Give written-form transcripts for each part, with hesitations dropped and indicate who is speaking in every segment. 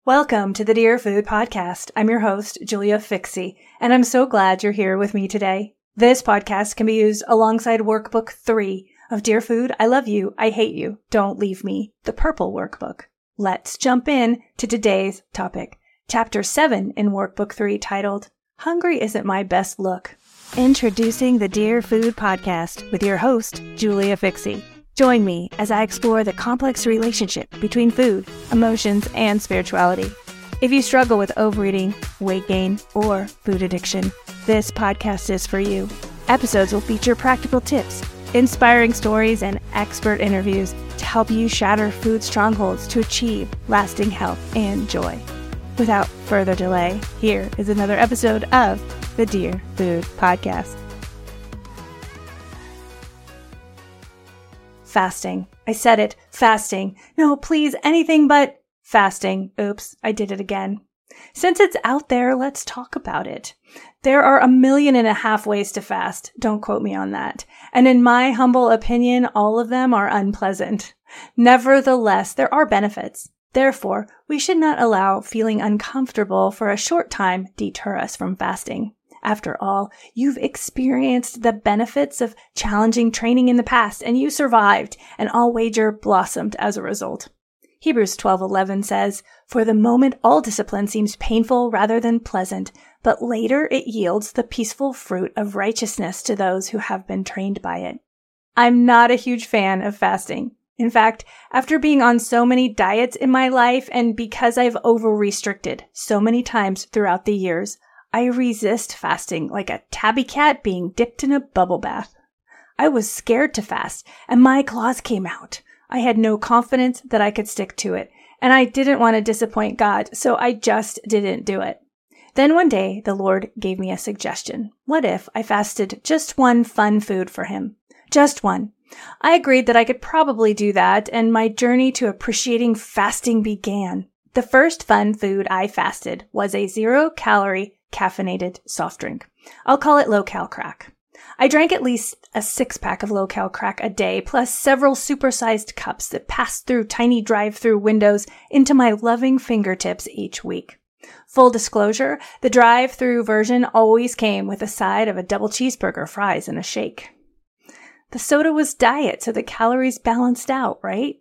Speaker 1: Welcome to the Dear Food Podcast. I'm your host, Julia Fixie, and I'm so glad you're here with me today. This podcast can be used alongside Workbook 3 of Dear Food, I Love You, I Hate You, Don't Leave Me, the Purple Workbook. Let's jump in to today's topic. Chapter 7 in Workbook 3 titled, Hungry Isn't My Best Look. Introducing the Dear Food Podcast with your host, Julia Fixie. Join me as I explore the complex relationship between food, emotions, and spirituality. If you struggle with overeating, weight gain, or food addiction, this podcast is for you. Episodes will feature practical tips, inspiring stories, and expert interviews to help you shatter food strongholds to achieve lasting health and joy. Without further delay, here is another episode of the Dear Food Podcast. Fasting. I said it. Fasting. No, please, anything but fasting. Oops, I did it again. Since it's out there, let's talk about it. There are 1.5 million ways to fast. Don't quote me on that. And in my humble opinion, all of them are unpleasant. Nevertheless, there are benefits. Therefore, we should not allow feeling uncomfortable for a short time deter us from fasting. After all, you've experienced the benefits of challenging training in the past, and you survived, and I'll wager blossomed as a result. Hebrews 12:11 says, For the moment all discipline seems painful rather than pleasant, but later it yields the peaceful fruit of righteousness to those who have been trained by it. I'm not a huge fan of fasting. In fact, after being on so many diets in my life, and because I've over-restricted so many times throughout the years, I resist fasting like a tabby cat being dipped in a bubble bath. I was scared to fast, and my claws came out. I had no confidence that I could stick to it, and I didn't want to disappoint God, so I just didn't do it. Then one day, the Lord gave me a suggestion. What if I fasted just one fun food for Him? Just one. I agreed that I could probably do that, and my journey to appreciating fasting began. The first fun food I fasted was a 0-calorie caffeinated soft drink. I'll call it low-cal crack. I drank at least a 6-pack of low-cal crack a day, plus several supersized cups that passed through tiny drive-through windows into my loving fingertips each week. Full disclosure, the drive-through version always came with a side of a double cheeseburger, fries, and a shake. The soda was diet, so the calories balanced out, right?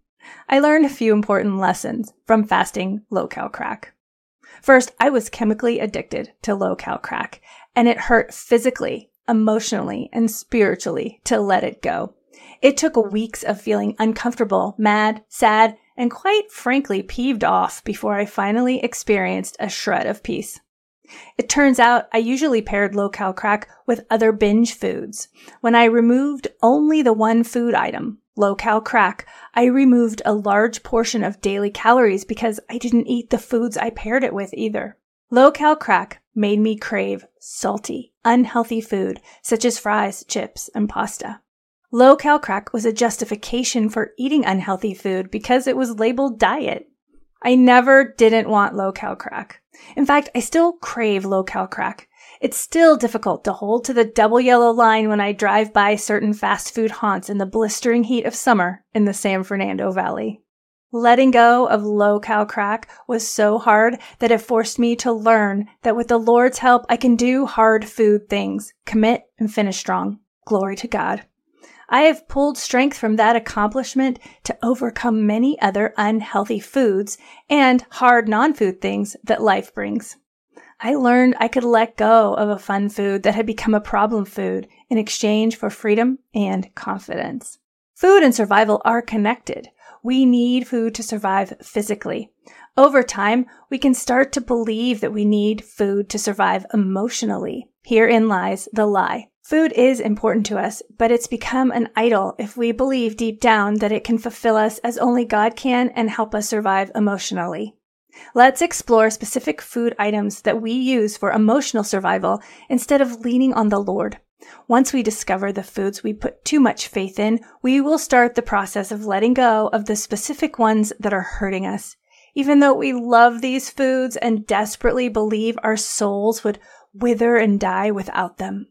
Speaker 1: I learned a few important lessons from fasting low-cal crack. First, I was chemically addicted to low-cal crack, and it hurt physically, emotionally, and spiritually to let it go. It took weeks of feeling uncomfortable, mad, sad, and quite frankly peeved off before I finally experienced a shred of peace. It turns out I usually paired low-cal crack with other binge foods. When I removed only the one food item, low-cal crack, I removed a large portion of daily calories because I didn't eat the foods I paired it with either. Low-cal crack made me crave salty, unhealthy food such as fries, chips, and pasta. Low-cal crack was a justification for eating unhealthy food because it was labeled diet. I never didn't want low-cal crack. In fact, I still crave low-cal crack. It's still difficult to hold to the double yellow line when I drive by certain fast food haunts in the blistering heat of summer in the San Fernando Valley. Letting go of low-cal crack was so hard that it forced me to learn that with the Lord's help, I can do hard food things, commit, and finish strong. Glory to God. I have pulled strength from that accomplishment to overcome many other unhealthy foods and hard non-food things that life brings. I learned I could let go of a fun food that had become a problem food in exchange for freedom and confidence. Food and survival are connected. We need food to survive physically. Over time, we can start to believe that we need food to survive emotionally. Herein lies the lie. Food is important to us, but it's become an idol if we believe deep down that it can fulfill us as only God can and help us survive emotionally. Let's explore specific food items that we use for emotional survival instead of leaning on the Lord. Once we discover the foods we put too much faith in, we will start the process of letting go of the specific ones that are hurting us. Even though we love these foods and desperately believe our souls would wither and die without them.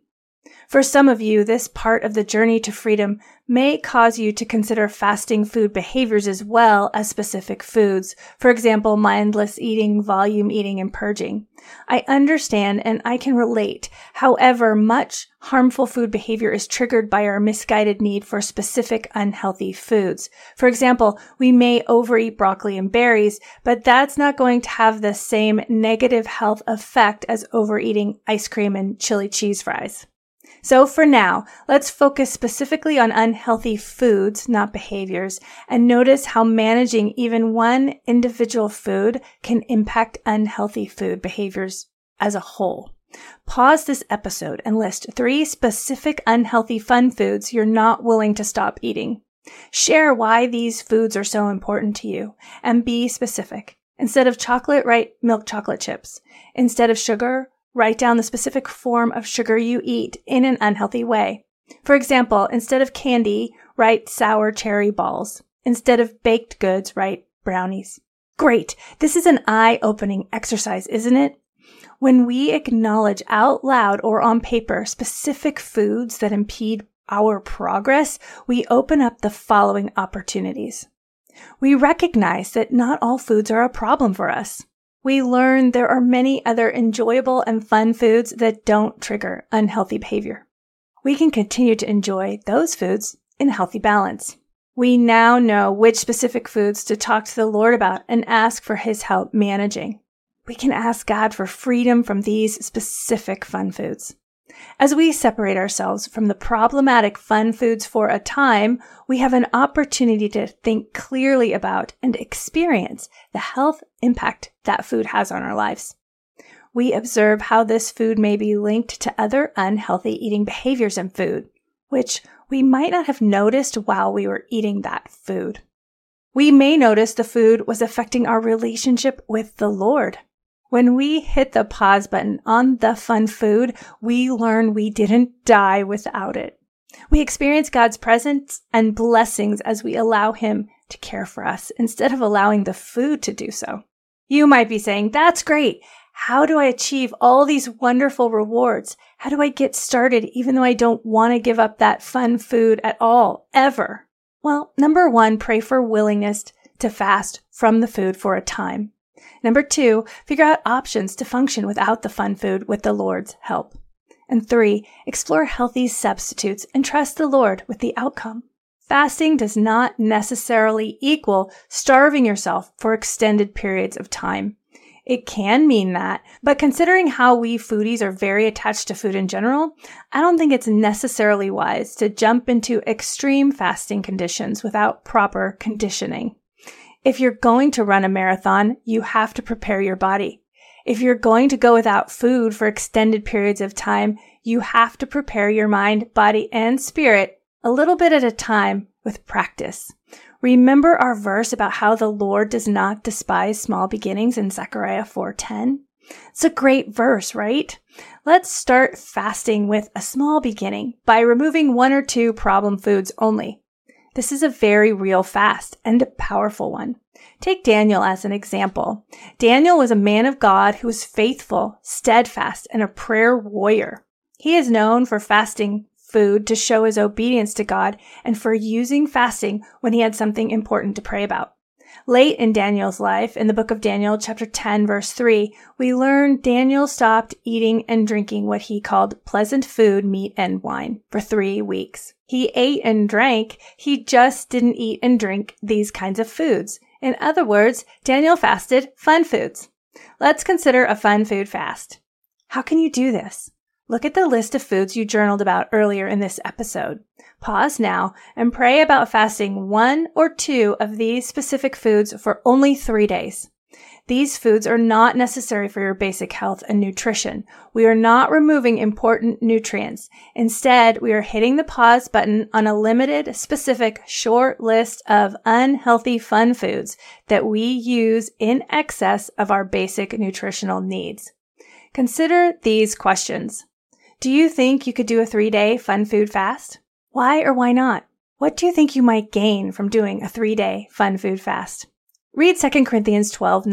Speaker 1: For some of you, this part of the journey to freedom may cause you to consider fasting food behaviors as well as specific foods. For example, mindless eating, volume eating, and purging. I understand and I can relate. However, much harmful food behavior is triggered by our misguided need for specific unhealthy foods. For example, we may overeat broccoli and berries, but that's not going to have the same negative health effect as overeating ice cream and chili cheese fries. So for now, let's focus specifically on unhealthy foods, not behaviors, and notice how managing even one individual food can impact unhealthy food behaviors as a whole. Pause this episode and list 3 specific unhealthy fun foods you're not willing to stop eating. Share why these foods are so important to you, and be specific. Instead of chocolate, write milk chocolate chips. Instead of sugar, write down the specific form of sugar you eat in an unhealthy way. For example, instead of candy, write sour cherry balls. Instead of baked goods, write brownies. Great! This is an eye-opening exercise, isn't it? When we acknowledge out loud or on paper specific foods that impede our progress, we open up the following opportunities. We recognize that not all foods are a problem for us. We learn there are many other enjoyable and fun foods that don't trigger unhealthy behavior. We can continue to enjoy those foods in healthy balance. We now know which specific foods to talk to the Lord about and ask for His help managing. We can ask God for freedom from these specific fun foods. As we separate ourselves from the problematic fun foods for a time, we have an opportunity to think clearly about and experience the health impact that food has on our lives. We observe how this food may be linked to other unhealthy eating behaviors in food, which we might not have noticed while we were eating that food. We may notice the food was affecting our relationship with the Lord. When we hit the pause button on the fun food, we learn we didn't die without it. We experience God's presence and blessings as we allow Him to care for us instead of allowing the food to do so. You might be saying, that's great. How do I achieve all these wonderful rewards? How do I get started even though I don't want to give up that fun food at all, ever? Well, number 1, pray for willingness to fast from the food for a time. Number 2, figure out options to function without the fun food with the Lord's help. And 3, explore healthy substitutes and trust the Lord with the outcome. Fasting does not necessarily equal starving yourself for extended periods of time. It can mean that, but considering how we foodies are very attached to food in general, I don't think it's necessarily wise to jump into extreme fasting conditions without proper conditioning. If you're going to run a marathon, you have to prepare your body. If you're going to go without food for extended periods of time, you have to prepare your mind, body, and spirit a little bit at a time with practice. Remember our verse about how the Lord does not despise small beginnings in Zechariah 4:10? It's a great verse, right? Let's start fasting with a small beginning by removing 1 or 2 problem foods only. This is a very real fast and a powerful one. Take Daniel as an example. Daniel was a man of God who was faithful, steadfast, and a prayer warrior. He is known for fasting food to show his obedience to God and for using fasting when he had something important to pray about. Late in Daniel's life, in the book of Daniel, chapter 10, verse 3, we learn Daniel stopped eating and drinking what he called pleasant food, meat, and wine for 3 weeks. He ate and drank, he just didn't eat and drink these kinds of foods. In other words, Daniel fasted fun foods. Let's consider a fun food fast. How can you do this? Look at the list of foods you journaled about earlier in this episode. Pause now and pray about fasting 1 or 2 of these specific foods for only 3 days. These foods are not necessary for your basic health and nutrition. We are not removing important nutrients. Instead, we are hitting the pause button on a limited, specific, short list of unhealthy fun foods that we use in excess of our basic nutritional needs. Consider these questions. Do you think you could do a 3-day fun food fast? Why or why not? What do you think you might gain from doing a 3-day fun food fast? Read 2 Corinthians 12:9.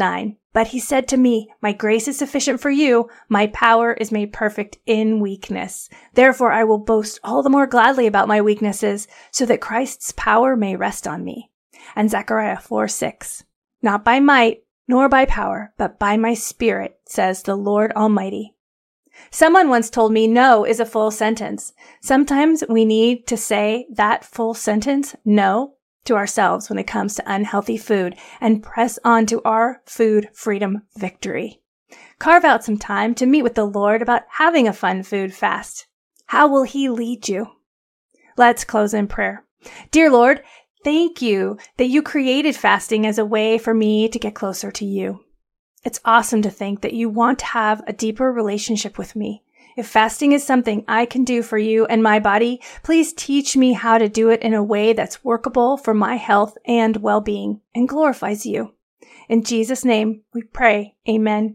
Speaker 1: But he said to me, my grace is sufficient for you. My power is made perfect in weakness. Therefore, I will boast all the more gladly about my weaknesses, so that Christ's power may rest on me. And Zechariah 4:6. Not by might, nor by power, but by my Spirit, says the Lord Almighty. Someone once told me no is a full sentence. Sometimes we need to say that full sentence, no, to ourselves when it comes to unhealthy food and press on to our food freedom victory. Carve out some time to meet with the Lord about having a fun food fast. How will He lead you? Let's close in prayer. Dear Lord, thank you that you created fasting as a way for me to get closer to you. It's awesome to think that you want to have a deeper relationship with me. If fasting is something I can do for you and my body, please teach me how to do it in a way that's workable for my health and well-being and glorifies you. In Jesus' name, we pray. Amen.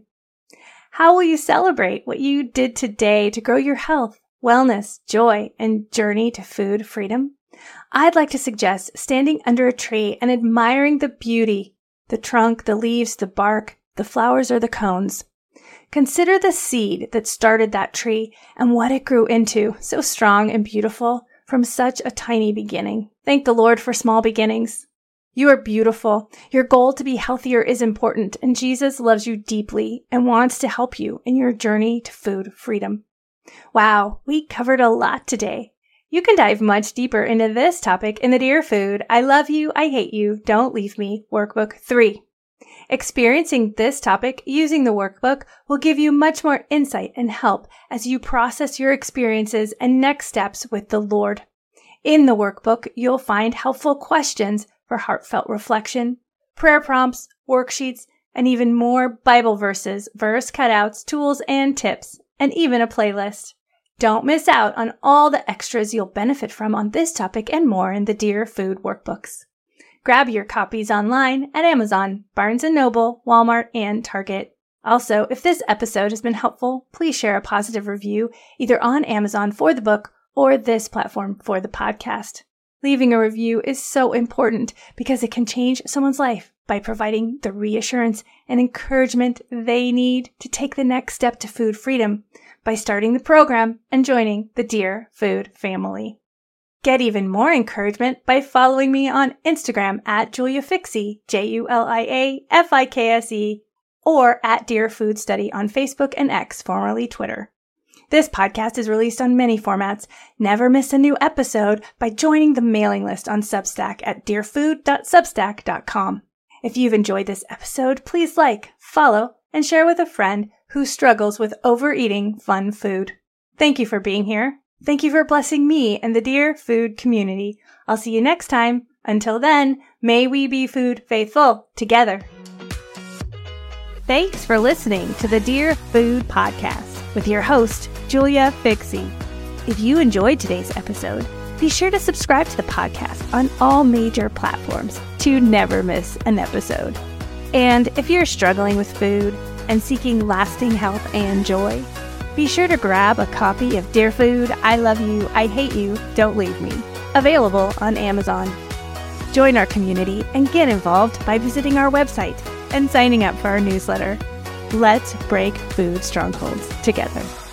Speaker 1: How will you celebrate what you did today to grow your health, wellness, joy, and journey to food freedom? I'd like to suggest standing under a tree and admiring the beauty, the trunk, the leaves, the bark, the flowers, or the cones. Consider the seed that started that tree and what it grew into, so strong and beautiful from such a tiny beginning. Thank the Lord for small beginnings. You are beautiful. Your goal to be healthier is important, and Jesus loves you deeply and wants to help you in your journey to food freedom. Wow, we covered a lot today. You can dive much deeper into this topic in the Dear Food, I Love You, I Hate You, Don't Leave Me Workbook 3. Experiencing this topic using the workbook will give you much more insight and help as you process your experiences and next steps with the Lord. In the workbook, you'll find helpful questions for heartfelt reflection, prayer prompts, worksheets, and even more Bible verses, verse cutouts, tools, and tips, and even a playlist. Don't miss out on all the extras you'll benefit from on this topic and more in the Dear Food workbooks. Grab your copies online at Amazon, Barnes & Noble, Walmart, and Target. Also, if this episode has been helpful, please share a positive review either on Amazon for the book or this platform for the podcast. Leaving a review is so important because it can change someone's life by providing the reassurance and encouragement they need to take the next step to food freedom by starting the program and joining the Dear Food family. Get even more encouragement by following me on Instagram at Julia Fikse, JuliaFikse, or at Dear Food Study on Facebook and X, formerly Twitter. This podcast is released on many formats. Never miss a new episode by joining the mailing list on Substack at dearfood.substack.com. If you've enjoyed this episode, please like, follow, and share with a friend who struggles with overeating fun food. Thank you for being here. Thank you for blessing me and the Dear Food community. I'll see you next time. Until then, may we be food faithful together. Thanks for listening to the Dear Food podcast with your host, Julia Fikse. If you enjoyed today's episode, be sure to subscribe to the podcast on all major platforms to never miss an episode. And if you're struggling with food and seeking lasting health and joy, be sure to grab a copy of Dear Food, I Love You, I Hate You, Don't Leave Me, available on Amazon. Join our community and get involved by visiting our website and signing up for our newsletter. Let's break food strongholds together.